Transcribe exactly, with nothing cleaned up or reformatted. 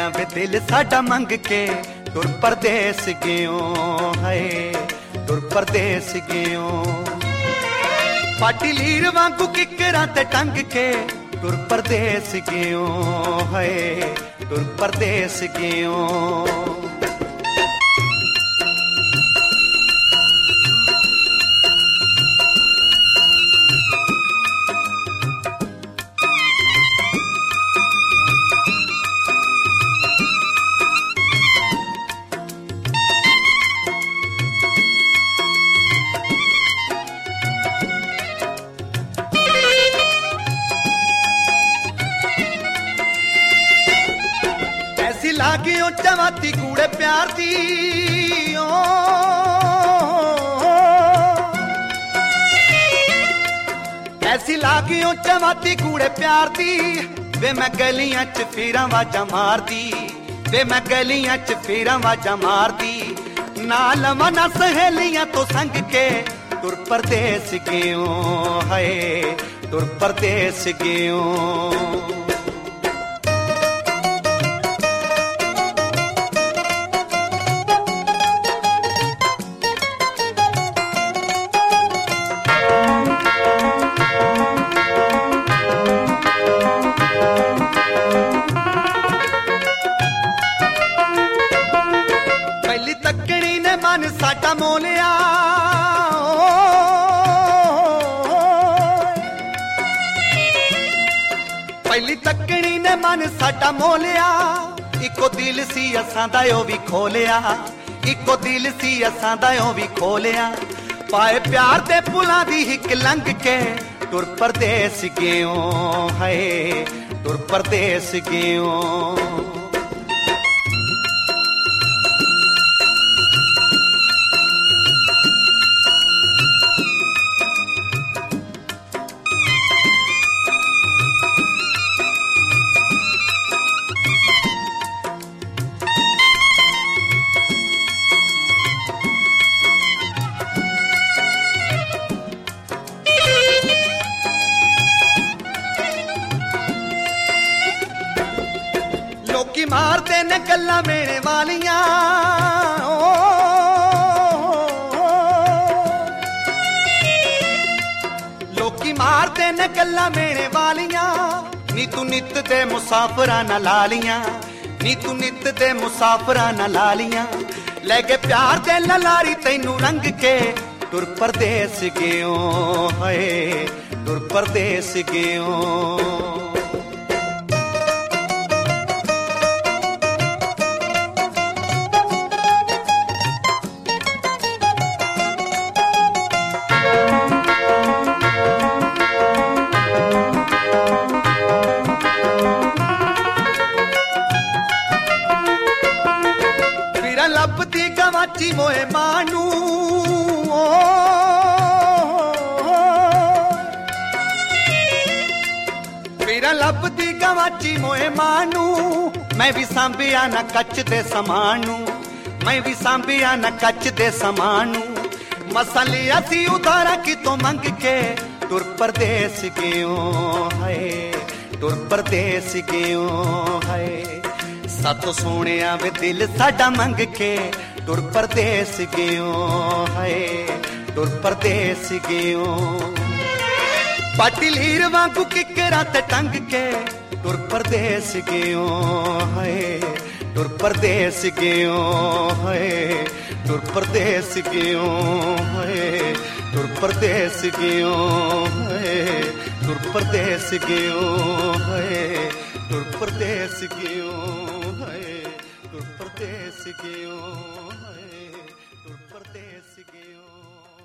सोनिया वे दिल साडा मंग के तुर परदेस गयो है, तुर परदेस गयो। पाटी लीर वांगू किकरां ते टंग के तुर परदेस गयो है, तुर परदेस गयो। लागियो चवाती कूड़े प्यार दी ओ, ऐसी लागियो चवाती कूड़े प्यार दी। वे मैं गलियां च फेरां वाजा मार दी, वे मैं गलियां च फेरां वाजा मार दी। ना लवा ना सहेलियां तो संग के तुर परदेस गयो है, तुर परदेस गयो। तकड़ी ने मन साडा मोलिया, पहली तकड़ी ने मन साडा मोलिया। इको दिल सी असां दा ओ भी खोलिया, इको दिल सी असां दा ओ भी खोलिया। पाए प्यार दे पुलां दी हिक लंघ के तुर परदेस गयो है, तुर परदेस गयो। लोकी मारते ने गल्लां मेरे वालियां, लोकी मारते ने गल्लां मेरे वालियां। नी तू नित दे मुसाफरां ना लालियां, नी तू नित दे मुसाफरां ना लालियां। लेके प्यार दे ललारी तैनू रंग के तुर परदेस गयो है, तुर परदेस गयो। लभदी गवाची मोए मानू, मेरा लभदी गवाची मोए मानू। मैं भी सांभिया न कच दे समानू, मैं भी सांभिया न कच दे समानू। मसलिया सी उधारा कितों मंग के तुर परदेस गयो है, तुर परदेस गयो है। सातो सोनिया वे दिल साडा मंग के तुर परदेस गयो है, तुर परदेस गयो। पाटी लीर वांगू किकरां ते टंग के तुर परदेस गयो है, तुर परदेस गयो है, तुर परदेस गयो है, तुर परदेस गयो है, तुर परदेस गयो है, तुर परदेस गयो है, तुर परदेस गयो है, तुर परदेस गयो।